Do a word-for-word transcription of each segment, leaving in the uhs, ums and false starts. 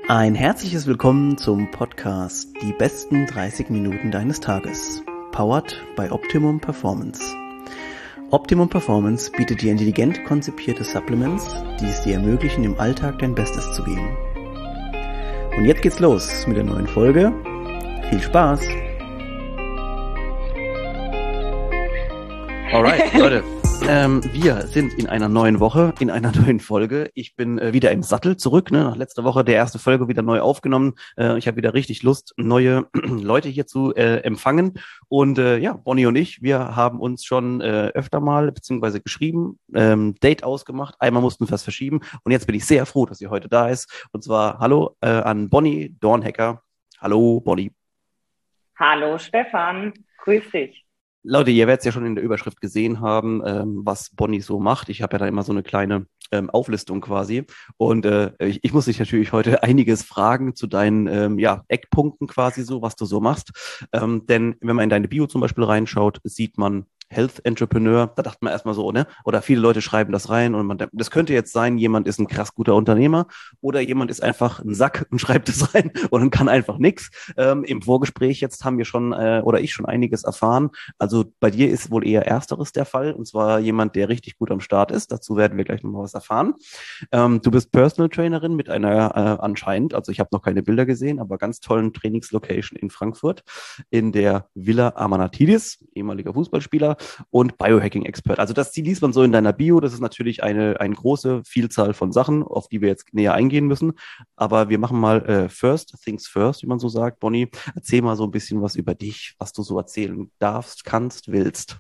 Ein herzliches Willkommen zum Podcast Die besten dreißig Minuten deines Tages, powered by Optimum Performance. Optimum Performance bietet dir intelligent konzipierte Supplements, die es dir ermöglichen, im Alltag dein Bestes zu geben. Und jetzt geht's los mit der neuen Folge. Viel Spaß! Alright, Leute. Ähm, wir sind in einer neuen Woche, in einer neuen Folge. Ich bin äh, wieder im Sattel zurück, ne? Nach letzter Woche der erste Folge wieder neu aufgenommen. Äh, ich habe wieder richtig Lust, neue Leute hier zu äh, empfangen. Und äh, ja, Bonnie und ich, wir haben uns schon äh, öfter mal beziehungsweise geschrieben, ähm, Date ausgemacht. Einmal mussten wir was verschieben. Und jetzt bin ich sehr froh, dass sie heute da ist. Und zwar hallo äh, an Bonnie Dornhecker. Hallo Bonnie. Hallo Stefan, grüß dich. Leute, ihr werdet es ja schon in der Überschrift gesehen haben, ähm, was Bonnie so macht. Ich habe ja da immer so eine kleine ähm, Auflistung quasi. Und äh, ich, ich muss dich natürlich heute einiges fragen zu deinen ähm, ja, Eckpunkten quasi so, was du so machst. Ähm, denn wenn man in deine Bio zum Beispiel reinschaut, sieht man Health Entrepreneur, da dachte man erstmal so, ne? Oder viele Leute schreiben das rein und man denkt, das könnte jetzt sein, jemand ist ein krass guter Unternehmer oder jemand ist einfach ein Sack und schreibt es rein und kann einfach nichts. Ähm, im Vorgespräch jetzt haben wir schon, äh, oder ich schon einiges erfahren. Also bei dir ist wohl eher Ersteres der Fall und zwar jemand, der richtig gut am Start ist. Dazu werden wir gleich nochmal was erfahren. Ähm, du bist Personal Trainerin mit einer äh, anscheinend, also ich habe noch keine Bilder gesehen, aber ganz tollen Trainingslocation in Frankfurt in der Villa Amanatidis, ehemaliger Fußballspieler und Biohacking-Expert. Also das liest man so in deiner Bio. Das ist natürlich eine, eine große Vielzahl von Sachen, auf die wir jetzt näher eingehen müssen. Aber wir machen mal äh, First Things First, wie man so sagt. Bonnie, erzähl mal so ein bisschen was über dich, was du so erzählen darfst, kannst, willst.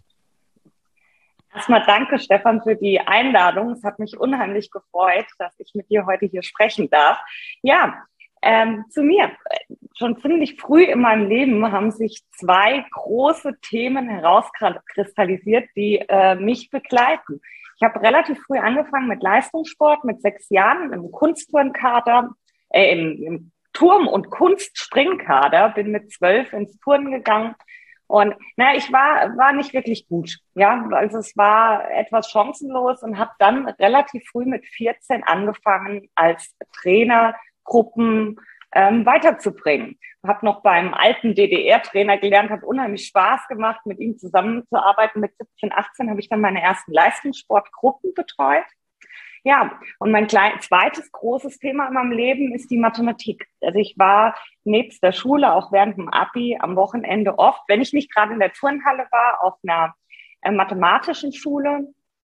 Erstmal danke, Stefan, für die Einladung. Es hat mich unheimlich gefreut, dass ich mit dir heute hier sprechen darf. Ja, ähm, zu mir. Schon ziemlich früh in meinem Leben haben sich zwei große Themen herauskristallisiert, die äh, mich begleiten. Ich habe relativ früh angefangen mit Leistungssport, mit sechs Jahren im Kunstturnkader, äh, im, im Turm- und Kunstspringkader, bin mit zwölf ins Turnen gegangen. Und na, ich war war nicht wirklich gut, ja, also es war etwas chancenlos und habe dann relativ früh mit vierzehn angefangen, als Trainer Gruppen ähm, weiterzubringen. Habe noch beim alten D D R-Trainer gelernt, hat unheimlich Spaß gemacht, mit ihm zusammenzuarbeiten. Mit siebzehn, achtzehn habe ich dann meine ersten Leistungssportgruppen betreut. Ja, und mein klein, zweites großes Thema in meinem Leben ist die Mathematik. Also ich war nebst der Schule, auch während dem Abi, am Wochenende oft, wenn ich nicht gerade in der Turnhalle war, auf einer äh, mathematischen Schule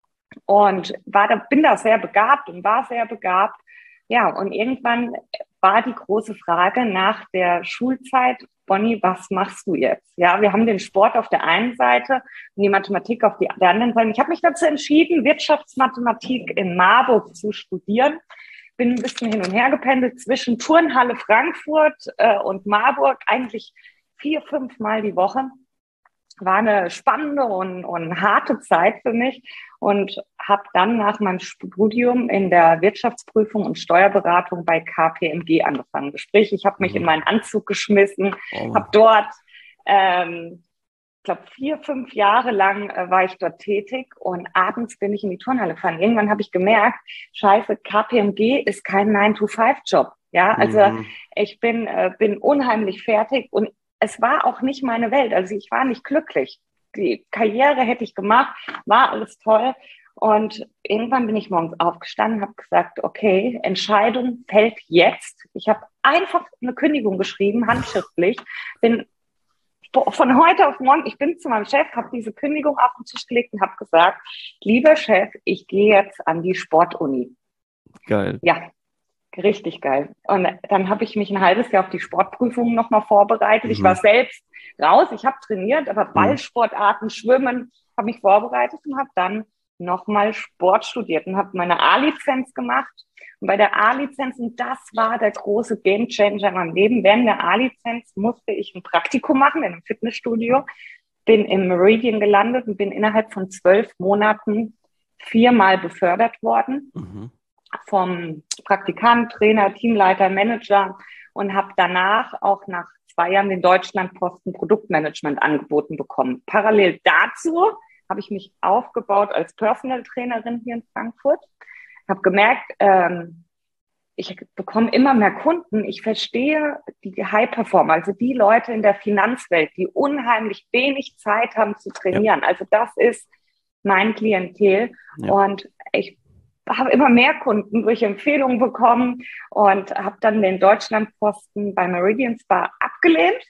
und war da, bin da sehr begabt und war sehr begabt. Ja, und irgendwann war die große Frage nach der Schulzeit, Bonnie, was machst du jetzt? Ja, wir haben den Sport auf der einen Seite und die Mathematik auf die, der anderen Seite. Ich habe mich dazu entschieden, Wirtschaftsmathematik in Marburg zu studieren. Bin ein bisschen hin und her gependelt zwischen Turnhalle Frankfurt äh, und Marburg, eigentlich vier, fünf Mal die Woche. War eine spannende und, und harte Zeit für mich und habe dann nach meinem Studium in der Wirtschaftsprüfung und Steuerberatung bei K P M G angefangen. Sprich, ich habe mich mhm. in meinen Anzug geschmissen, oh. habe dort, ähm, ich glaube, vier, fünf Jahre lang äh, war ich dort tätig und abends bin ich in die Turnhalle gefahren. Irgendwann habe ich gemerkt, scheiße, K P M G ist kein nine to five Job. Ja, also mhm. ich bin, äh, bin unheimlich fertig und es war auch nicht meine Welt. Also ich war nicht glücklich. Die Karriere hätte ich gemacht, war alles toll. Und irgendwann bin ich morgens aufgestanden, habe gesagt, okay, Entscheidung fällt jetzt. Ich habe einfach eine Kündigung geschrieben, handschriftlich. Bin von heute auf morgen, ich bin zu meinem Chef, habe diese Kündigung auf den Tisch gelegt und habe gesagt, lieber Chef, ich gehe jetzt an die Sportuni. Geil. Ja. Richtig geil. Und dann habe ich mich ein halbes Jahr auf die Sportprüfungen nochmal vorbereitet. Mhm. Ich war selbst raus, ich habe trainiert, aber Ballsportarten, Schwimmen, habe mich vorbereitet und habe dann nochmal Sport studiert und habe meine A-Lizenz gemacht. Und bei der A-Lizenz, und das war der große Gamechanger in meinem Leben, während der A-Lizenz musste ich ein Praktikum machen in einem Fitnessstudio, bin im Meridian gelandet und bin innerhalb von zwölf Monaten viermal befördert worden. Mhm. Vom Praktikant, Trainer, Teamleiter, Manager und habe danach auch nach zwei Jahren den Deutschlandposten Produktmanagement angeboten bekommen. Parallel dazu habe ich mich aufgebaut als Personal Trainerin hier in Frankfurt. Habe gemerkt, ähm, ich bekomme immer mehr Kunden. Ich verstehe die High-Performer, also die Leute in der Finanzwelt, die unheimlich wenig Zeit haben zu trainieren. Ja. Also das ist mein Klientel. Ja. Und ich habe immer mehr Kunden durch Empfehlungen bekommen und habe dann den Deutschlandposten bei Meridian Spa abgelehnt.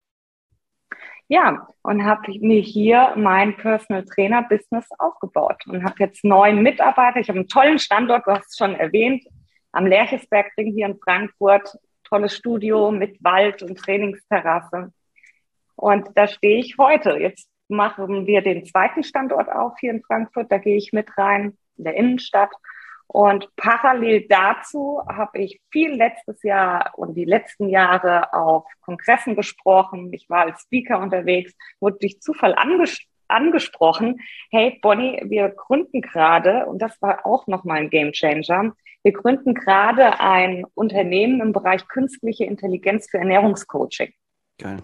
Ja, und habe mir hier mein Personal Trainer Business aufgebaut und habe jetzt neun Mitarbeiter. Ich habe einen tollen Standort, du hast es schon erwähnt, am Lerchesbergring hier in Frankfurt. Tolles Studio mit Wald und Trainingsterrasse. Und da stehe ich heute. Jetzt machen wir den zweiten Standort auf hier in Frankfurt. Da gehe ich mit rein in der Innenstadt. Und parallel dazu habe ich viel letztes Jahr und die letzten Jahre auf Kongressen gesprochen. Ich war als Speaker unterwegs, wurde durch Zufall anges- angesprochen. Hey Bonnie, wir gründen gerade, und das war auch nochmal ein Gamechanger, wir gründen gerade ein Unternehmen im Bereich künstliche Intelligenz für Ernährungscoaching. Geil.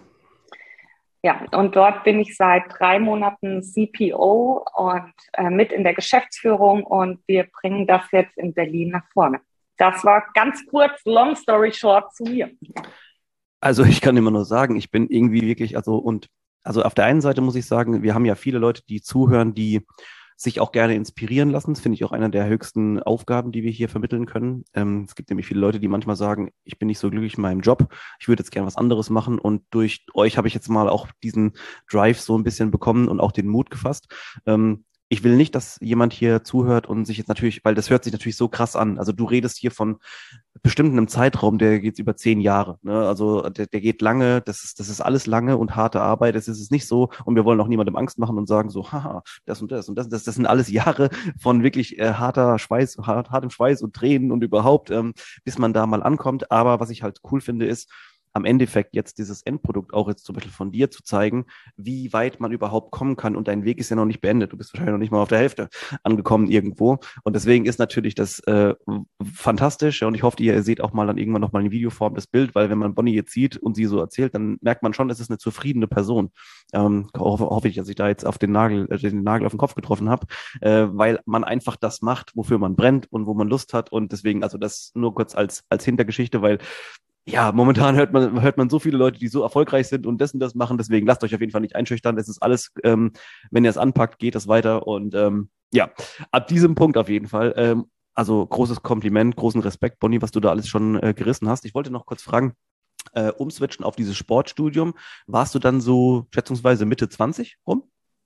Ja, und dort bin ich seit drei Monaten C P O und äh, mit in der Geschäftsführung und wir bringen das jetzt in Berlin nach vorne. Das war ganz kurz, long story short zu mir. Also ich kann immer nur sagen, ich bin irgendwie wirklich, also und also auf der einen Seite muss ich sagen, wir haben ja viele Leute, die zuhören, die sich auch gerne inspirieren lassen. Das finde ich auch einer der höchsten Aufgaben, die wir hier vermitteln können. Ähm, es gibt nämlich viele Leute, die manchmal sagen, ich bin nicht so glücklich in meinem Job, ich würde jetzt gerne was anderes machen und durch euch habe ich jetzt mal auch diesen Drive so ein bisschen bekommen und auch den Mut gefasst. Ähm, ich will nicht, dass jemand hier zuhört und sich jetzt natürlich, weil das hört sich natürlich so krass an. Also du redest hier von bestimmt einem Zeitraum, der geht über zehn Jahre. Ne? Also der, der geht lange, das ist, das ist alles lange und harte Arbeit. Das ist es nicht so. Und wir wollen auch niemandem Angst machen und sagen so, haha, das und das und das. Das, das sind alles Jahre von wirklich äh, harter Schweiß, hart, hartem Schweiß und Tränen und überhaupt, ähm, bis man da mal ankommt. Aber was ich halt cool finde, ist, am Endeffekt jetzt dieses Endprodukt auch jetzt zum Beispiel von dir zu zeigen, wie weit man überhaupt kommen kann und dein Weg ist ja noch nicht beendet. Du bist wahrscheinlich noch nicht mal auf der Hälfte angekommen irgendwo und deswegen ist natürlich das äh, fantastisch und ich hoffe, ihr seht auch mal dann irgendwann noch mal in Videoform das Bild, weil wenn man Bonnie jetzt sieht und sie so erzählt, dann merkt man schon, es ist eine zufriedene Person. Ähm, hoffe, hoffe ich, dass ich da jetzt auf den Nagel, äh, den Nagel auf den Kopf getroffen habe, äh, weil man einfach das macht, wofür man brennt und wo man Lust hat und deswegen, also das nur kurz als als Hintergeschichte, weil ja, momentan hört man, hört man so viele Leute, die so erfolgreich sind und das und das machen. Deswegen lasst euch auf jeden Fall nicht einschüchtern. Das ist alles, ähm, wenn ihr es anpackt, geht es weiter. Und ähm, ja, ab diesem Punkt auf jeden Fall. Ähm, also großes Kompliment, großen Respekt, Bonnie, was du da alles schon äh, gerissen hast. Ich wollte noch kurz fragen, äh, umswitchen auf dieses Sportstudium. Warst du dann so schätzungsweise Mitte zwanzig rum?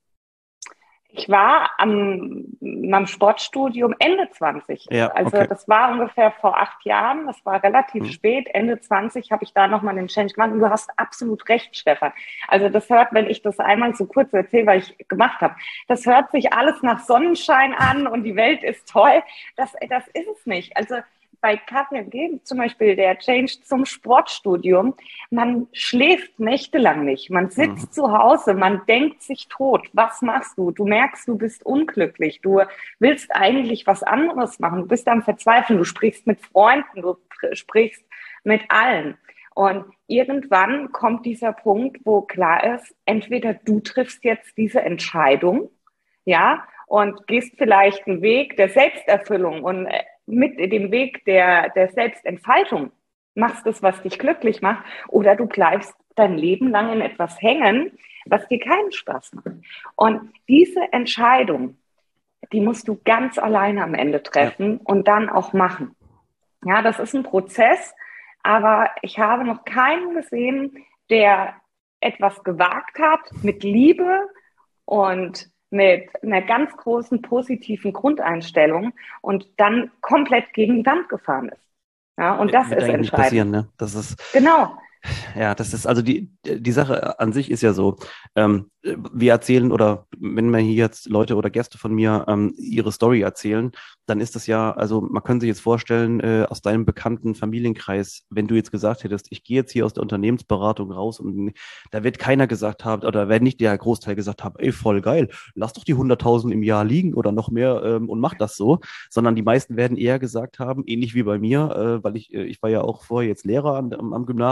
Ich war am, am Sportstudium Ende zwanzig. Ja, also okay. Das war ungefähr vor acht Jahren. Das war relativ hm. spät. Ende zwanzig habe ich da nochmal den Change gemacht. Und du hast absolut recht, Stefan. Also das hört, wenn ich das einmal so kurz erzähle, was ich gemacht habe, das hört sich alles nach Sonnenschein an und die Welt ist toll. Das, das ist es nicht. Also bei K P M G zum Beispiel der Change zum Sportstudium, man schläft nächtelang nicht, man sitzt mhm. zu Hause, man denkt sich tot. Was machst du? Du merkst, du bist unglücklich, du willst eigentlich was anderes machen, du bist am Verzweifeln, du sprichst mit Freunden, du sprichst mit allen. Und irgendwann kommt dieser Punkt, wo klar ist, entweder du triffst jetzt diese Entscheidung, ja, und gehst vielleicht einen Weg der Selbsterfüllung und mit dem Weg der, der Selbstentfaltung machst das, was dich glücklich macht, oder du bleibst dein Leben lang in etwas hängen, was dir keinen Spaß macht. Und diese Entscheidung, die musst du ganz alleine am Ende treffen und dann auch machen. Ja, das ist ein Prozess, aber ich habe noch keinen gesehen, der etwas gewagt hat mit Liebe und mit einer ganz großen positiven Grundeinstellung und dann komplett gegen die Wand gefahren ist. Ja, und das Wird ist eigentlich nicht entscheidend. passieren, ne? Das ist Genau. Ja, das ist also die, die Sache an sich ist ja so, ähm, wir erzählen oder wenn mir hier jetzt Leute oder Gäste von mir ähm, ihre Story erzählen, dann ist das ja, also man kann sich jetzt vorstellen, äh, aus deinem bekannten Familienkreis, wenn du jetzt gesagt hättest, ich gehe jetzt hier aus der Unternehmensberatung raus und da wird keiner gesagt haben, oder wenn nicht der Großteil gesagt haben, ey, voll geil, lass doch die hunderttausend im Jahr liegen oder noch mehr ähm, und mach das so, sondern die meisten werden eher gesagt haben, ähnlich wie bei mir, äh, weil ich, äh, ich war ja auch vorher jetzt Lehrer an, am, am Gymnasium,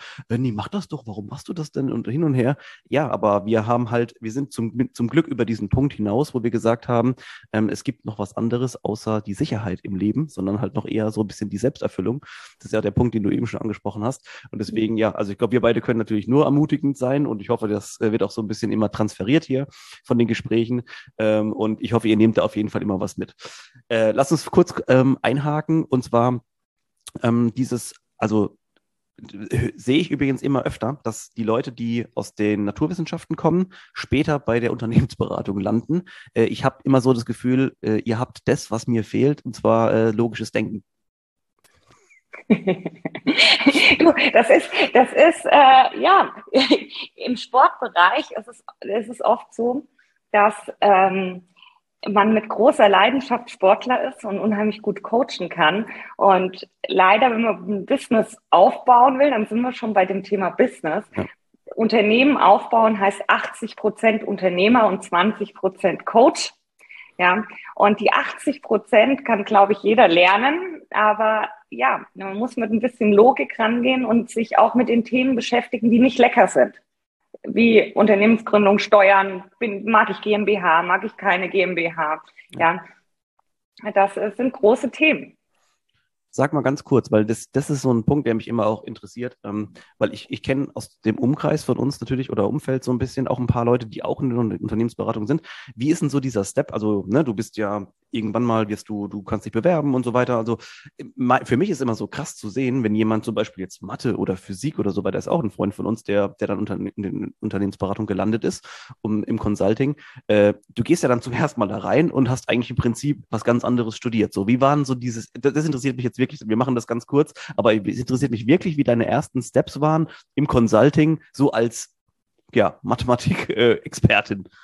äh, nee, mach das doch, warum machst du das denn und hin und her. Ja, aber wir haben halt, wir sind zum, zum Glück über diesen Punkt hinaus, wo wir gesagt haben, ähm, es gibt noch was anderes außer die Sicherheit im Leben, sondern halt noch eher so ein bisschen die Selbsterfüllung. Das ist ja der Punkt, den du eben schon angesprochen hast. Und deswegen, ja, also ich glaube, wir beide können natürlich nur ermutigend sein und ich hoffe, das äh, wird auch so ein bisschen immer transferiert hier von den Gesprächen. Ähm, und ich hoffe, ihr nehmt da auf jeden Fall immer was mit. Äh, lass uns kurz ähm, einhaken und zwar ähm, dieses, also äh, sehe ich übrigens immer öfter, dass die Leute, die aus den Naturwissenschaften kommen, später bei der Unternehmensberatung landen. Äh, ich habe immer so das Gefühl, äh, ihr habt das, was mir fehlt, und zwar äh, logisches Denken. Du, das ist, das ist, äh, ja, im Sportbereich ist es, ist es oft so, dass ähm, man mit großer Leidenschaft Sportler ist und unheimlich gut coachen kann. Und leider, wenn man ein Business aufbauen will, dann sind wir schon bei dem Thema Business. Ja. Unternehmen aufbauen heißt achtzig Prozent Unternehmer und zwanzig Prozent Coach. Ja, und die achtzig Prozent kann, glaube ich, jeder lernen. Aber ja, man muss mit ein bisschen Logik rangehen und sich auch mit den Themen beschäftigen, die nicht lecker sind. Wie Unternehmensgründung, Steuern, bin, mag ich GmbH, mag ich keine GmbH. Ja, das sind große Themen. Sag mal ganz kurz, weil das, das ist so ein Punkt, der mich immer auch interessiert, ähm, weil ich, ich kenne aus dem Umkreis von uns natürlich oder Umfeld so ein bisschen auch ein paar Leute, die auch in der Unternehmensberatung sind. Wie ist denn so dieser Step? Also, ne, du bist ja irgendwann mal, wirst du, du kannst dich bewerben und so weiter. Also für mich ist immer so krass zu sehen, wenn jemand zum Beispiel jetzt Mathe oder Physik oder so weiter, ist auch ein Freund von uns, der, der dann unter, in der Unternehmensberatung gelandet ist, um, im Consulting. Äh, du gehst ja dann zum ersten Mal da rein und hast eigentlich im Prinzip was ganz anderes studiert. So, wie waren so dieses, das, das interessiert mich jetzt wirklich, wir machen das ganz kurz, aber es interessiert mich wirklich, wie deine ersten Steps waren im Consulting, so als, ja, Mathematik-Expertin. Äh,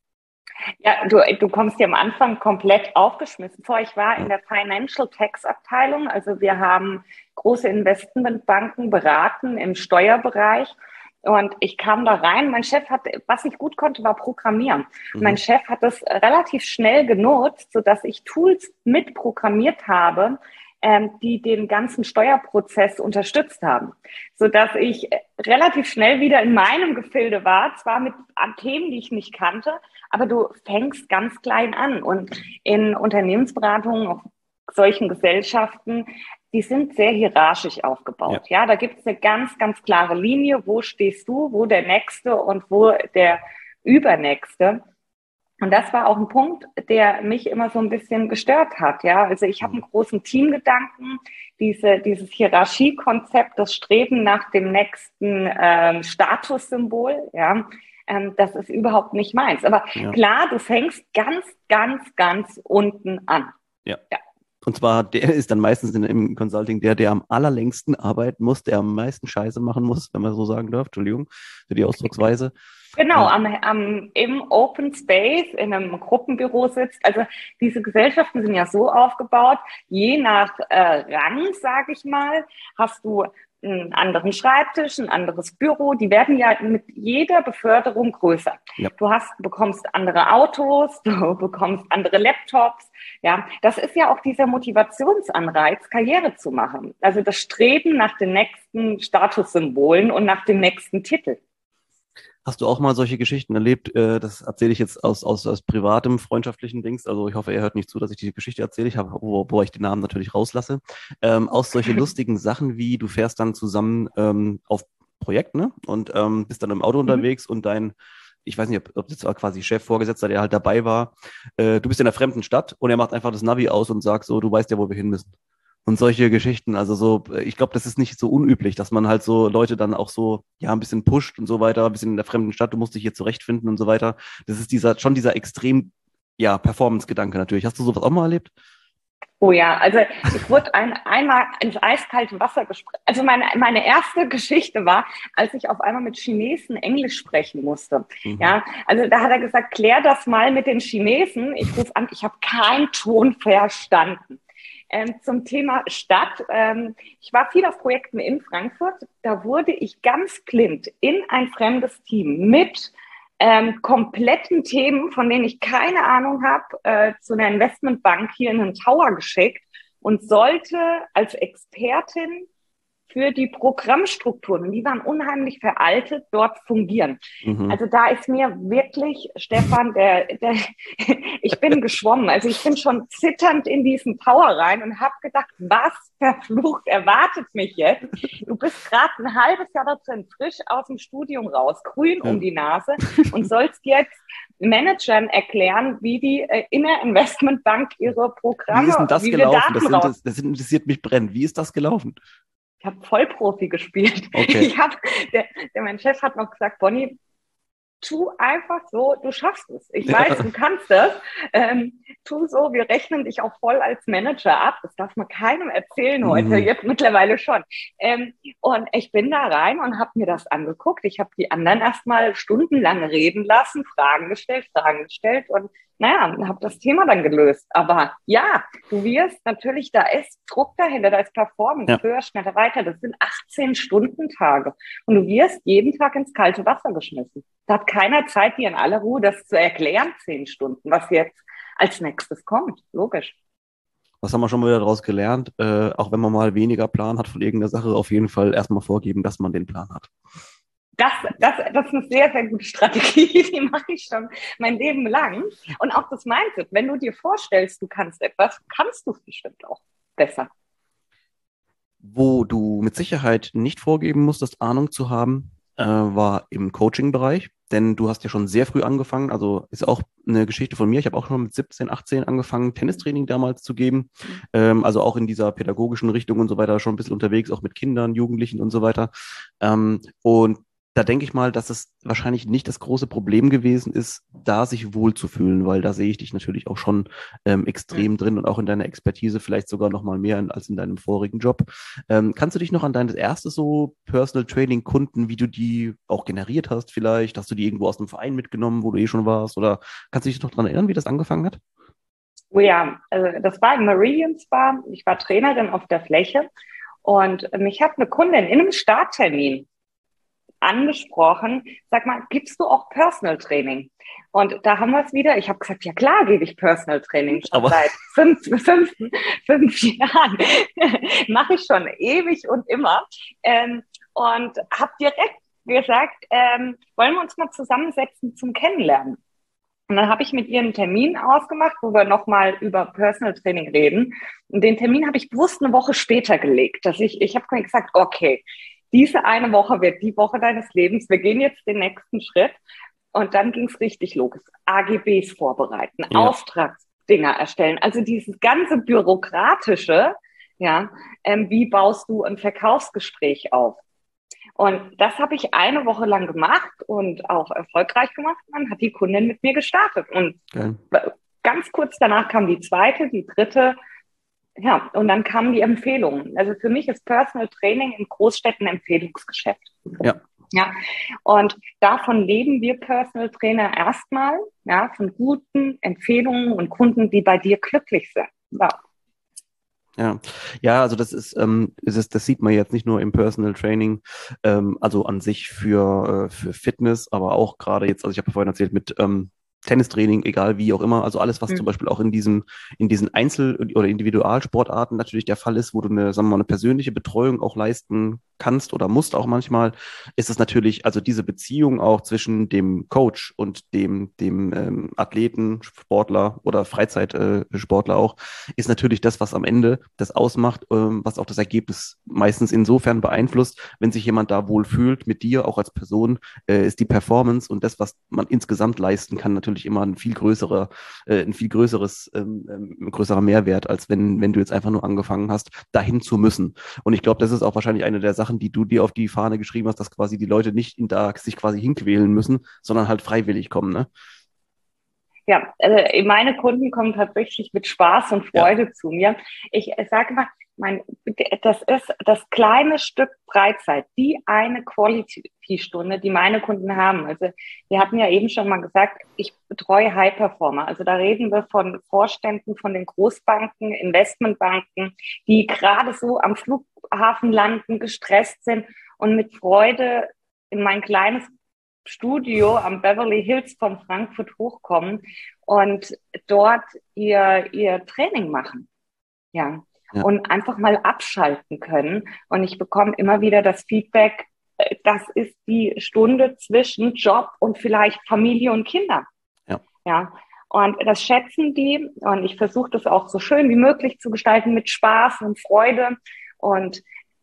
Ja, du, du kommst dir am Anfang komplett aufgeschmissen vor. Ich war in der Financial Tax Abteilung, also wir haben große Investmentbanken beraten im Steuerbereich. Und ich kam da rein, mein Chef hat, was ich gut konnte, war Programmieren. Mhm. Mein Chef hat das relativ schnell genutzt, sodass ich Tools mitprogrammiert habe, ähm, die den ganzen Steuerprozess unterstützt haben. Sodass ich relativ schnell wieder in meinem Gefilde war, zwar mit Themen, die ich nicht kannte, aber du fängst ganz klein an. Und in Unternehmensberatungen, auf solchen Gesellschaften, die sind sehr hierarchisch aufgebaut. Ja, ja, da gibt es eine ganz, ganz klare Linie, wo stehst du, wo der Nächste und wo der Übernächste. Und das war auch ein Punkt, der mich immer so ein bisschen gestört hat. Ja, also ich habe einen großen Teamgedanken, diese, dieses Hierarchiekonzept, das Streben nach dem nächsten ähm, Statussymbol. Ja, ähm, das ist überhaupt nicht meins. Aber ja, klar, du fängst ganz, ganz, ganz unten an. Ja. ja. Und zwar, der ist dann meistens in, im Consulting der, der am allerlängsten arbeiten muss, der am meisten Scheiße machen muss, wenn man so sagen darf. Entschuldigung für die Ausdrucksweise. Genau, am, am, im Open Space, in einem Gruppenbüro sitzt. Also diese Gesellschaften sind ja so aufgebaut, je nach äh, Rang, sage ich mal, hast du einen anderen Schreibtisch, ein anderes Büro. Die werden ja mit jeder Beförderung größer. Ja. Du hast, bekommst andere Autos, du bekommst andere Laptops. Ja, das ist ja auch dieser Motivationsanreiz, Karriere zu machen. Also das Streben nach den nächsten Statussymbolen und nach dem nächsten Titel. Hast du auch mal solche Geschichten erlebt? Das erzähle ich jetzt aus, aus, aus privatem, freundschaftlichen Dings. Also ich hoffe, er hört nicht zu, dass ich die Geschichte erzähle. Ich habe, wo, wo ich den Namen natürlich rauslasse. Ähm, aus solche lustigen Sachen wie, du fährst dann zusammen ähm, auf Projekt, ne? Und ähm, bist dann im Auto unterwegs mhm. und dein, ich weiß nicht, ob, ob das war quasi Chef, Vorgesetzter, der halt dabei war. Äh, du bist in einer fremden Stadt und er macht einfach das Navi aus und sagt so, du weißt ja, wo wir hin müssen. Und solche Geschichten, also so, ich glaube, das ist nicht so unüblich, dass man halt so Leute dann auch so, ja, ein bisschen pusht und so weiter, ein bisschen in der fremden Stadt, du musst dich hier zurechtfinden und so weiter. Das ist dieser, schon dieser extrem, ja, Performance-Gedanke natürlich. Hast du sowas auch mal erlebt? Oh ja, also ich wurde ein, einmal ins eiskalte Wasser gesprungen. Also meine, meine erste Geschichte war, als ich auf einmal mit Chinesen Englisch sprechen musste. Mhm. Ja, also da hat er gesagt, klär das mal mit den Chinesen. Ich rufe an, ich habe keinen Ton verstanden. Ähm, zum Thema Stadt. Ähm, ich war viel auf Projekten in Frankfurt. Da wurde ich ganz blind in ein fremdes Team mit ähm, kompletten Themen, von denen ich keine Ahnung habe, äh, zu einer Investmentbank hier in einen Tower geschickt und sollte als Expertin für die Programmstrukturen. Und die waren unheimlich veraltet, dort fungieren. Mhm. Also da ist mir wirklich, Stefan, der, der ich bin geschwommen. Also ich bin schon zitternd in diesen Tower rein und habe gedacht, was verflucht erwartet mich jetzt? Du bist gerade ein halbes Jahr dazu frisch aus dem Studium raus, grün ja. um die Nase und sollst jetzt Managern erklären, wie die äh, in der Investmentbank ihre Programme, wie ist denn das wie gelaufen? Das, inter- das interessiert mich brennend. Wie ist das gelaufen? Ich habe Vollprofi gespielt. Okay. Ich hab, der, der, mein Chef hat noch gesagt, Bonnie, tu einfach so, du schaffst es. Ich weiß, ja. du kannst das. Ähm, tu so, wir rechnen dich auch voll als Manager ab. Das darf man keinem erzählen heute, mhm. jetzt mittlerweile schon. Ähm, und ich bin da rein und habe mir das angeguckt. Ich habe die anderen erstmal stundenlang reden lassen, Fragen gestellt, Fragen gestellt und naja, habe das Thema dann gelöst. Aber ja, du wirst natürlich, da ist Druck dahinter, da ist Performance, ja. höher, schneller, weiter. Das sind achtzehn-Stunden-Tage. Und du wirst jeden Tag ins kalte Wasser geschmissen. Da hat keiner Zeit, dir in aller Ruhe das zu erklären, zehn Stunden, was jetzt als nächstes kommt. Logisch. Was haben wir schon mal wieder daraus gelernt? Äh, auch wenn man mal weniger Plan hat von irgendeiner Sache, auf jeden Fall erstmal vorgeben, dass man den Plan hat. Das, das, das ist eine sehr, sehr gute Strategie, die mache ich schon mein Leben lang. Und auch das Mindset, wenn du dir vorstellst, du kannst etwas, kannst du es bestimmt auch besser. Wo du mit Sicherheit nicht vorgeben musstest, Ahnung zu haben, äh, war im Coaching-Bereich. Denn du hast ja schon sehr früh angefangen, also ist auch eine Geschichte von mir. Ich habe auch schon mit siebzehn, achtzehn angefangen, Tennistraining damals zu geben. Mhm. Ähm, also auch in dieser pädagogischen Richtung und so weiter, schon ein bisschen unterwegs, auch mit Kindern, Jugendlichen und so weiter. Ähm, und da denke ich mal, dass es wahrscheinlich nicht das große Problem gewesen ist, da sich wohlzufühlen, weil da sehe ich dich natürlich auch schon ähm, extrem ja. drin und auch in deiner Expertise vielleicht sogar noch mal mehr in, als in deinem vorigen Job. Ähm, kannst du dich noch an dein erstes so Personal Training Kunden, wie du die auch generiert hast vielleicht? Hast du die irgendwo aus einem Verein mitgenommen, wo du eh schon warst? Oder kannst du dich noch daran erinnern, wie das angefangen hat? Oh ja, also das war im Meridian Spa. Ich war Trainerin auf der Fläche und mich hat eine Kundin in einem Starttermin angesprochen, sag mal, gibst du auch Personal Training? Und da haben wir es wieder. Ich habe gesagt, ja klar gebe ich Personal Training schon Aber seit fünf, fünf, fünf Jahren. Mache ich schon ewig und immer. Ähm, und habe direkt gesagt, ähm, wollen wir uns mal zusammensetzen zum Kennenlernen? Und dann habe ich mit ihr einen Termin ausgemacht, wo wir nochmal über Personal Training reden. Und den Termin habe ich bewusst eine Woche später gelegt. Dass ich ich habe gesagt, okay, diese eine Woche wird die Woche deines Lebens. Wir gehen jetzt den nächsten Schritt. Und dann ging es richtig los. A G Bs vorbereiten, ja. Auftragsdinger erstellen. Also dieses ganze Bürokratische, ja, ähm, wie baust du ein Verkaufsgespräch auf? Und das habe ich eine Woche lang gemacht und auch erfolgreich gemacht. Und dann hat die Kundin mit mir gestartet. Und okay. ganz kurz danach kam die zweite, die dritte. Ja, und dann kamen die Empfehlungen. Also für mich ist Personal Training in Großstädten ein Empfehlungsgeschäft. Ja. Ja, und davon leben wir Personal Trainer erstmal, ja, von guten Empfehlungen und Kunden, die bei dir glücklich sind. Ja. Ja, ja, also das ist, ähm, ist es, das sieht man jetzt nicht nur im Personal Training, ähm, also an sich für, äh, für Fitness, aber auch gerade jetzt, also ich habe vorhin erzählt mit ähm, Tennistraining, egal wie auch immer, also alles, was mhm. zum Beispiel auch in diesen, in diesen Einzel- oder Individualsportarten natürlich der Fall ist, wo du eine, sagen wir mal, eine persönliche Betreuung auch leisten kannst oder musst auch manchmal, ist es natürlich, also diese Beziehung auch zwischen dem Coach und dem, dem ähm, Athleten, Sportler oder Freizeitsportler äh, auch, ist natürlich das, was am Ende das ausmacht, ähm, was auch das Ergebnis meistens insofern beeinflusst, wenn sich jemand da wohl fühlt mit dir, auch als Person, äh, ist die Performance und das, was man insgesamt leisten kann, natürlich immer ein viel größerer, äh, ein viel größeres, ähm, ein größerer Mehrwert, als wenn, wenn du jetzt einfach nur angefangen hast, dahin zu müssen. Und ich glaube, das ist auch wahrscheinlich eine der Sachen, die du dir auf die Fahne geschrieben hast, dass quasi die Leute nicht in da sich quasi hinquälen müssen, sondern halt freiwillig kommen, ne? Ja, also meine Kunden kommen tatsächlich mit Spaß und Freude ja. zu mir. Ich sage immer, mein, das ist das kleine Stück Freizeit, die eine Quality-Stunde, die meine Kunden haben. Also wir hatten ja eben schon mal gesagt, ich betreue High-Performer. Also da reden wir von Vorständen von den Großbanken, Investmentbanken, die gerade so am Flughafen landen, gestresst sind und mit Freude in mein kleines Studio am Beverly Hills von Frankfurt hochkommen und dort ihr, ihr Training machen. Ja. ja. und einfach mal abschalten können. Und ich bekomme immer wieder das Feedback, das ist die Stunde zwischen Job und vielleicht Familie und Kindern. Ja. Ja. Und das schätzen die. Und ich versuche das auch so schön wie möglich zu gestalten mit Spaß und Freude. Und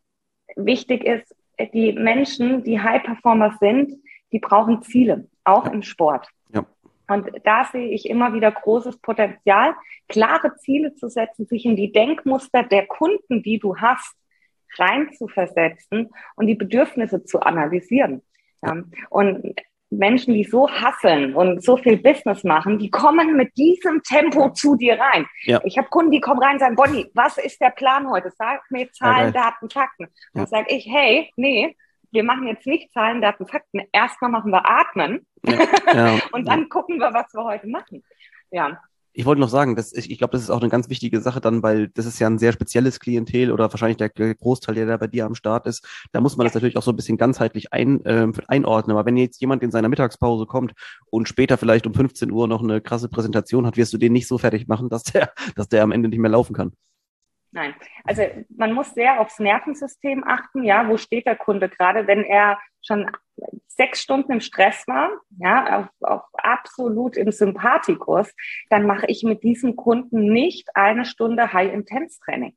wichtig ist, die Menschen, die High-Performer sind, die brauchen Ziele, auch ja. im Sport. Ja. Und da sehe ich immer wieder großes Potenzial, klare Ziele zu setzen, sich in die Denkmuster der Kunden, die du hast, rein zu versetzen und die Bedürfnisse zu analysieren. Ja. Und Menschen, die so hasseln und so viel Business machen, die kommen mit diesem Tempo zu dir rein. Ja. Ich habe Kunden, die kommen rein und sagen, Bonnie, was ist der Plan heute? Sag mir Zahlen, ja, Daten, Fakten. Ja. Dann sage ich, hey, nee, wir machen jetzt nicht Zahlen, Daten, Fakten. Erstmal machen wir Atmen ja. Ja. und dann gucken wir, was wir heute machen. Ja. Ich wollte noch sagen, dass ich, ich glaube, das ist auch eine ganz wichtige Sache dann, weil das ist ja ein sehr spezielles Klientel oder wahrscheinlich der Großteil, der da bei dir am Start ist. Da muss man das natürlich auch so ein bisschen ganzheitlich ein, äh, einordnen. Aber wenn jetzt jemand in seiner Mittagspause kommt und später vielleicht um fünfzehn Uhr noch eine krasse Präsentation hat, wirst du den nicht so fertig machen, dass der, dass der am Ende nicht mehr laufen kann. Nein, also man muss sehr aufs Nervensystem achten. Ja, wo steht der Kunde gerade, wenn er schon sechs Stunden im Stress war, ja, auf, auf absolut im Sympathikus, dann mache ich mit diesem Kunden nicht eine Stunde High-Intense-Training.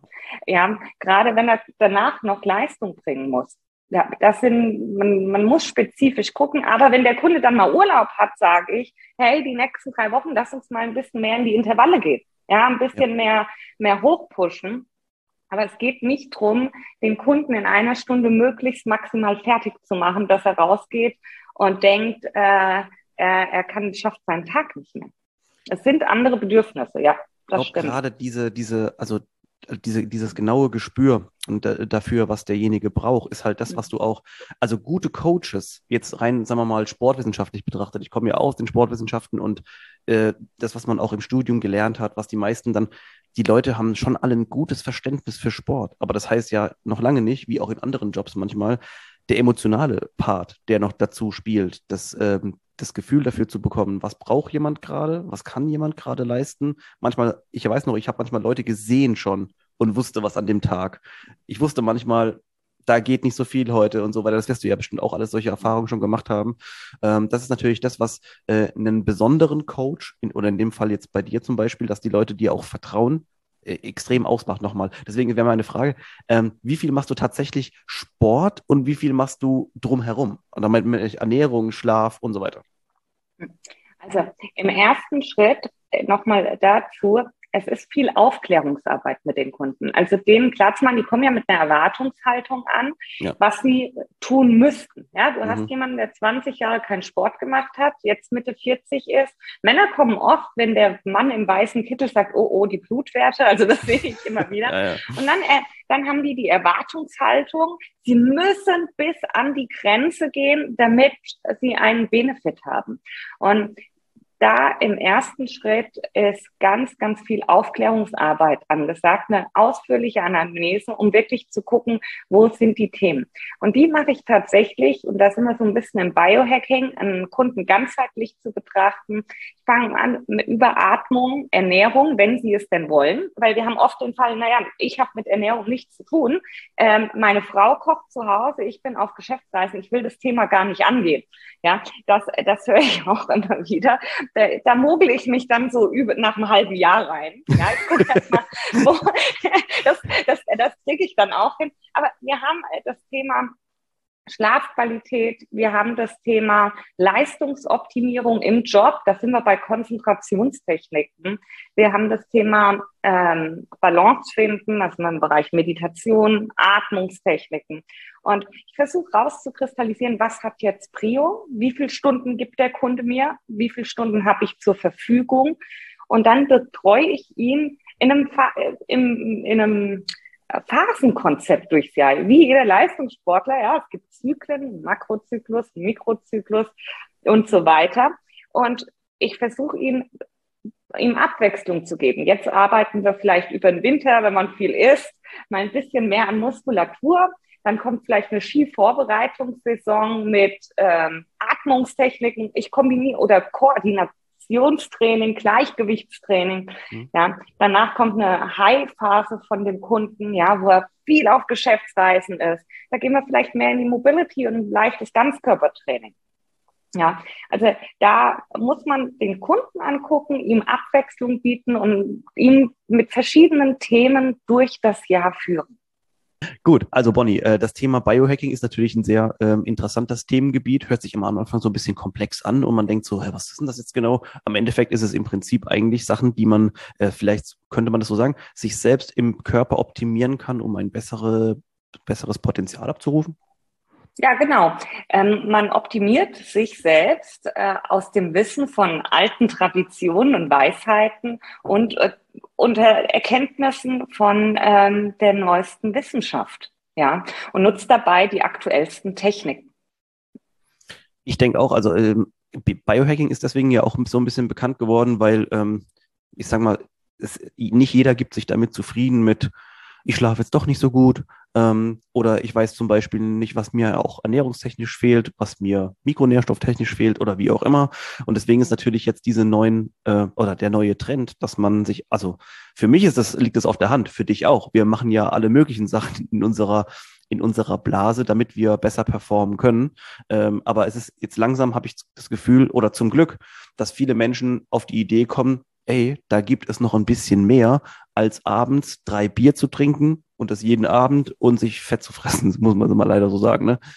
Ja, gerade wenn er danach noch Leistung bringen muss. Ja, das sind, man, man muss spezifisch gucken, aber wenn der Kunde dann mal Urlaub hat, sage ich, hey, die nächsten drei Wochen, lass uns mal ein bisschen mehr in die Intervalle gehen. Ja, ein bisschen ja. mehr, mehr hochpushen. Aber es geht nicht drum, den Kunden in einer Stunde möglichst maximal fertig zu machen, dass er rausgeht und denkt, äh, er, er kann, schafft seinen Tag nicht mehr. Es sind andere Bedürfnisse, ja. Das ich glaube gerade diese, diese, also diese, dieses genaue Gespür und äh, dafür, was derjenige braucht, ist halt das, was du auch, also gute Coaches, jetzt rein, sagen wir mal, sportwissenschaftlich betrachtet, ich komme ja aus den Sportwissenschaften und äh, das, was man auch im Studium gelernt hat, was die meisten dann, die Leute haben schon alle ein gutes Verständnis für Sport, aber das heißt ja noch lange nicht, wie auch in anderen Jobs manchmal, der emotionale Part, der noch dazu spielt, das, ähm, das Gefühl dafür zu bekommen, was braucht jemand gerade, was kann jemand gerade leisten. Manchmal, ich weiß noch, ich habe manchmal Leute gesehen schon und wusste was an dem Tag. Ich wusste manchmal, da geht nicht so viel heute und so weiter. Das wirst du ja bestimmt auch alles solche Erfahrungen schon gemacht haben. Ähm, das ist natürlich das, was äh, einen besonderen Coach, in, oder in dem Fall jetzt bei dir zum Beispiel, dass die Leute dir auch vertrauen, extrem ausmacht nochmal. Deswegen wäre meine Frage, ähm, wie viel machst du tatsächlich Sport und wie viel machst du drumherum? Und damit mit Ernährung, Schlaf und so weiter. Also im ersten Schritt nochmal dazu, es ist viel Aufklärungsarbeit mit den Kunden. Also denen klar zu machen, die kommen ja mit einer Erwartungshaltung an, ja. was sie tun müssten. Ja, du mhm. hast jemanden, der zwanzig Jahre keinen Sport gemacht hat, jetzt Mitte vierzig ist. Männer kommen oft, wenn der Mann im weißen Kittel sagt, oh, oh, die Blutwerte, also das sehe ich immer wieder. ja, ja. Und dann, äh, dann haben die die Erwartungshaltung, sie müssen bis an die Grenze gehen, damit sie einen Benefit haben. Und da im ersten Schritt ist ganz, ganz viel Aufklärungsarbeit angesagt, eine ausführliche Anamnese, um wirklich zu gucken, wo sind die Themen. Und die mache ich tatsächlich, und da sind wir so ein bisschen im Biohacking, einen Kunden ganzheitlich zu betrachten. Ich fange an mit Überatmung, Ernährung, wenn sie es denn wollen, weil wir haben oft den Fall, naja, ich habe mit Ernährung nichts zu tun. Ähm, meine Frau kocht zu Hause, ich bin auf Geschäftsreise, ich will das Thema gar nicht angehen. Ja, das, das höre ich auch immer wieder. Da, da mogel ich mich dann so über, nach einem halben Jahr rein. Ja, ich gucke erst mal, wo, das, das, das kriege ich dann auch hin. Aber wir haben das Thema Schlafqualität, wir haben das Thema Leistungsoptimierung im Job, da sind wir bei Konzentrationstechniken. Wir haben das Thema ähm, Balance finden, also im Bereich Meditation, Atmungstechniken. Und ich versuche rauszukristallisieren, was hat jetzt Prio, wie viele Stunden gibt der Kunde mir, wie viele Stunden habe ich zur Verfügung. Und dann betreue ich ihn in einem, in, in einem Phasenkonzept durchs Jahr, wie jeder Leistungssportler. Ja, es gibt Zyklen, Makrozyklus, Mikrozyklus und so weiter. Und ich versuche ihn, ihm Abwechslung zu geben. Jetzt arbeiten wir vielleicht über den Winter, wenn man viel isst, mal ein bisschen mehr an Muskulatur. Dann kommt vielleicht eine Skivorbereitungssaison mit ähm, Atmungstechniken. Ich kombiniere oder Koordination. Konzentrationstraining, Gleichgewichtstraining. Mhm. Ja, danach kommt eine High-Phase von dem Kunden, ja, wo er viel auf Geschäftsreisen ist. Da gehen wir vielleicht mehr in die Mobility und ein leichtes Ganzkörpertraining. Ja, also da muss man den Kunden angucken, ihm Abwechslung bieten und ihn mit verschiedenen Themen durch das Jahr führen. Gut, also Bonnie, äh, das Thema Biohacking ist natürlich ein sehr ähm, interessantes Themengebiet, hört sich immer am Anfang so ein bisschen komplex an und man denkt so, hey, was ist denn das jetzt genau? Am Endeffekt ist es im Prinzip eigentlich Sachen, die man, äh, vielleicht könnte man das so sagen, sich selbst im Körper optimieren kann, um ein bessere, besseres Potenzial abzurufen. Ja, genau. Ähm, man optimiert sich selbst äh, aus dem Wissen von alten Traditionen und Weisheiten und äh, unter Erkenntnissen von ähm, der neuesten Wissenschaft, ja, und nutzt dabei die aktuellsten Techniken. Ich denke auch, also ähm, Biohacking ist deswegen ja auch so ein bisschen bekannt geworden, weil ähm, ich sag mal, es, nicht jeder gibt sich damit zufrieden mit, ich schlafe jetzt doch nicht so gut, ähm, oder ich weiß zum Beispiel nicht, was mir auch ernährungstechnisch fehlt, was mir mikronährstofftechnisch fehlt oder wie auch immer. Und deswegen ist natürlich jetzt diese neuen äh, oder der neue Trend, dass man sich, also für mich ist das, liegt das auf der Hand, für dich auch. Wir machen ja alle möglichen Sachen in unserer in unserer Blase, damit wir besser performen können. Ähm, aber es ist jetzt langsam, habe ich das Gefühl, oder zum Glück, dass viele Menschen auf die Idee kommen, ey, da gibt es noch ein bisschen mehr, als abends drei Bier zu trinken und das jeden Abend und sich fett zu fressen, muss man mal leider so sagen, ne?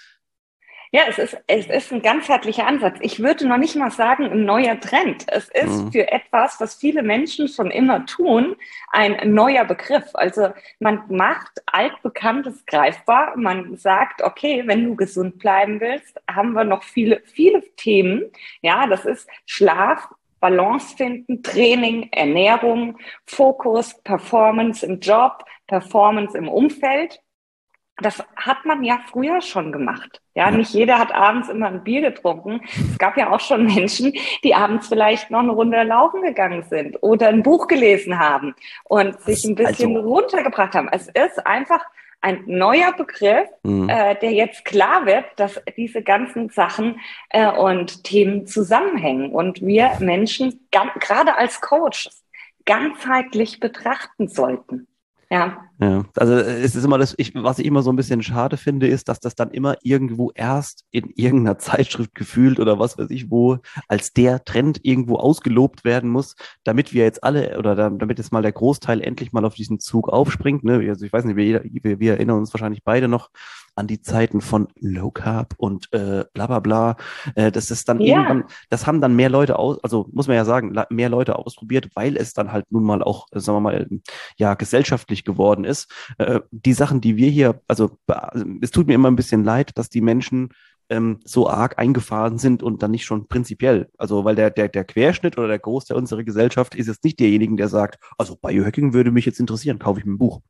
Ja, es ist, es ist ein ganzheitlicher Ansatz. Ich würde noch nicht mal sagen, ein neuer Trend. Es ist mhm. für etwas, was viele Menschen schon immer tun, ein neuer Begriff. Also man macht altbekanntes greifbar. Man sagt, okay, wenn du gesund bleiben willst, haben wir noch viele, viele Themen. Ja, das ist Schlaf, Balance finden, Training, Ernährung, Fokus, Performance im Job, Performance im Umfeld. Das hat man ja früher schon gemacht. Ja, nicht jeder hat abends immer ein Bier getrunken. Es gab ja auch schon Menschen, die abends vielleicht noch eine Runde laufen gegangen sind oder ein Buch gelesen haben und sich ein bisschen also runtergebracht haben. Es ist einfach ein neuer Begriff, mhm. äh, der jetzt klar wird, dass diese ganzen Sachen äh, und Themen zusammenhängen und wir Menschen gerade als Coaches ganzheitlich betrachten sollten. Ja. Ja, also es ist immer das, ich, was ich immer so ein bisschen schade finde, ist, dass das dann immer irgendwo erst in irgendeiner Zeitschrift gefühlt oder was weiß ich wo, als der Trend irgendwo ausgelobt werden muss, damit wir jetzt alle oder damit jetzt mal der Großteil endlich mal auf diesen Zug aufspringt. Ne? Also ich weiß nicht, wir, wir, wir erinnern uns wahrscheinlich beide noch an die Zeiten von Low Carb und äh, bla bla bla. Äh, das ist dann ja. irgendwann, das haben dann mehr Leute aus, also muss man ja sagen, mehr Leute ausprobiert, weil es dann halt nun mal auch, sagen wir mal, ja, gesellschaftlich geworden ist. Äh, die Sachen, die wir hier, also es tut mir immer ein bisschen leid, dass die Menschen ähm, so arg eingefahren sind und dann nicht schon prinzipiell. Also weil der, der, der Querschnitt oder der Großteil unserer Gesellschaft ist jetzt nicht derjenige, der sagt, also Biohacking würde mich jetzt interessieren, kaufe ich mir ein Buch.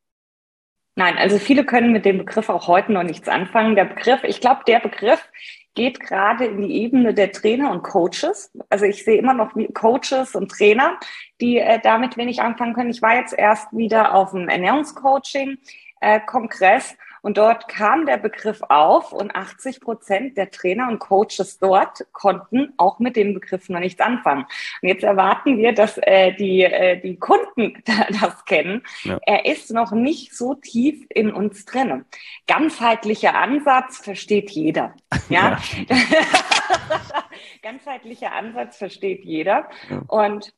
Nein, also viele können mit dem Begriff auch heute noch nichts anfangen. Der Begriff, ich glaube, der Begriff geht gerade in die Ebene der Trainer und Coaches. Also ich sehe immer noch Coaches und Trainer, die äh, damit wenig anfangen können. Ich war jetzt erst wieder auf dem Ernährungscoaching-Kongress und dort kam der Begriff auf und achtzig Prozent der Trainer und Coaches dort konnten auch mit dem Begriff noch nichts anfangen. Und jetzt erwarten wir, dass äh, die, äh, die Kunden das kennen. Ja. Er ist noch nicht so tief in uns drin. Ganzheitlicher Ansatz versteht jeder. Ja, ja. Ganzheitlicher Ansatz versteht jeder. Ja. Und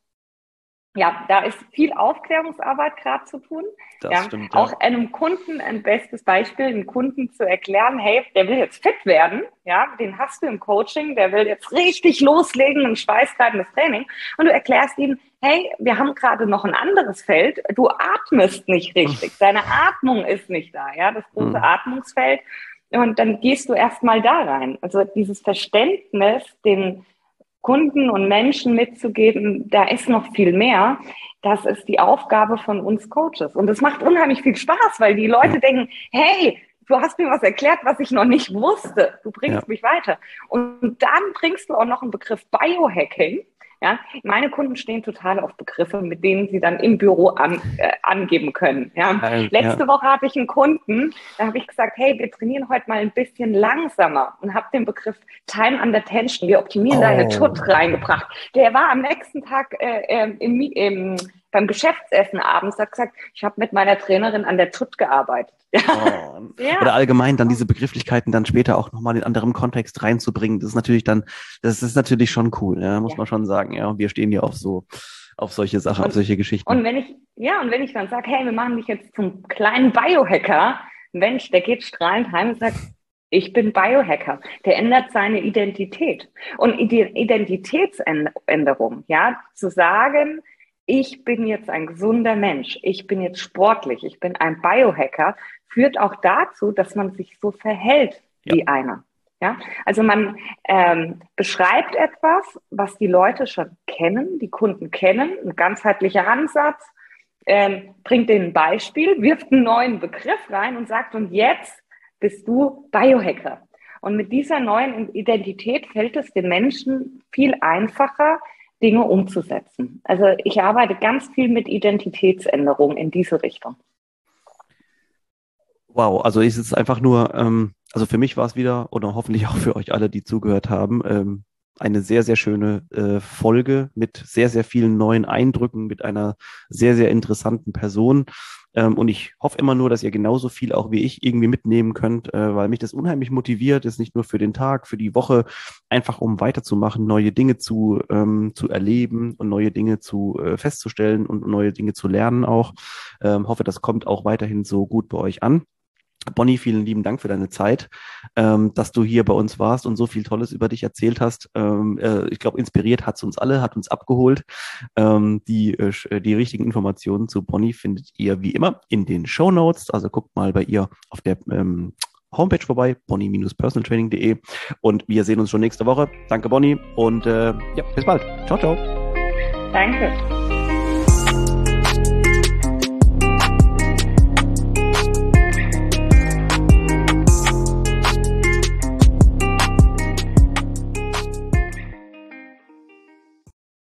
ja, da ist viel Aufklärungsarbeit gerade zu tun. Das ja, stimmt, ja. Auch einem Kunden ein bestes Beispiel, einem Kunden zu erklären, hey, der will jetzt fit werden, ja, den hast du im Coaching, der will jetzt richtig loslegen, ein schweißtreibendes Training und du erklärst ihm, hey, wir haben gerade noch ein anderes Feld, du atmest nicht richtig, deine Atmung ist nicht da, ja, das große mhm. Atmungsfeld und dann gehst du erstmal da rein. Also dieses Verständnis, den Kunden und Menschen mitzugeben, da ist noch viel mehr. Das ist die Aufgabe von uns Coaches. Und es macht unheimlich viel Spaß, weil die Leute denken, hey, du hast mir was erklärt, was ich noch nicht wusste. Du bringst ja. mich weiter. Und dann bringst du auch noch einen Begriff Biohacking. Ja, meine Kunden stehen total auf Begriffe, mit denen sie dann im Büro an, äh, angeben können. Ja. Äh, Letzte ja. Woche hatte ich einen Kunden, da habe ich gesagt, hey, wir trainieren heute mal ein bisschen langsamer und habe den Begriff Time under Tension, wir optimieren Oh. deine T U T reingebracht. Der war am nächsten Tag äh, im, im, beim Geschäftsessen abends, hat gesagt, ich habe mit meiner Trainerin an der T U T gearbeitet. Oh. Ja. Oder allgemein dann diese Begrifflichkeiten dann später auch nochmal in anderem Kontext reinzubringen. Das ist natürlich dann, das ist natürlich schon cool, ja, muss Ja. man schon sagen. Ja, und wir stehen ja auf so, auf solche Sachen, und, auf solche Geschichten. Und wenn ich, ja, und wenn ich dann sage, hey, wir machen dich jetzt zum kleinen Biohacker, Mensch, der geht strahlend heim und sagt, ich bin Biohacker. Der ändert seine Identität. Und Identitätsänderung, ja, zu sagen, ich bin jetzt ein gesunder Mensch, ich bin jetzt sportlich, ich bin ein Biohacker, führt auch dazu, dass man sich so verhält Ja. wie einer. Ja, also man ähm, beschreibt etwas, was die Leute schon kennen, die Kunden kennen, ein ganzheitlicher Ansatz, ähm, bringt denen ein Beispiel, wirft einen neuen Begriff rein und sagt, und jetzt bist du Biohacker. Und mit dieser neuen Identität fällt es den Menschen viel einfacher, Dinge umzusetzen. Also ich arbeite ganz viel mit Identitätsänderung in diese Richtung. Wow, also es ist einfach nur, ähm, also für mich war es wieder, oder hoffentlich auch für euch alle, die zugehört haben, ähm, eine sehr, sehr schöne äh, Folge mit sehr, sehr vielen neuen Eindrücken, mit einer sehr, sehr interessanten Person. Ähm, und ich hoffe immer nur, dass ihr genauso viel auch wie ich irgendwie mitnehmen könnt, äh, weil mich das unheimlich motiviert ist, nicht nur für den Tag, für die Woche, einfach um weiterzumachen, neue Dinge zu, ähm, zu erleben und neue Dinge zu äh, festzustellen und neue Dinge zu lernen auch. Ähm, hoffe, das kommt auch weiterhin so gut bei euch an. Bonnie, vielen lieben Dank für deine Zeit, ähm, dass du hier bei uns warst und so viel Tolles über dich erzählt hast. Ähm, äh, ich glaube, inspiriert hat es uns alle, hat uns abgeholt. Ähm, die, äh, die richtigen Informationen zu Bonnie findet ihr wie immer in den Shownotes. Also guckt mal bei ihr auf der ähm, Homepage vorbei, bonnie Bindestrich personal training punkt de, und wir sehen uns schon nächste Woche. Danke, Bonnie, und äh, ja, bis bald. Ciao, ciao. Danke.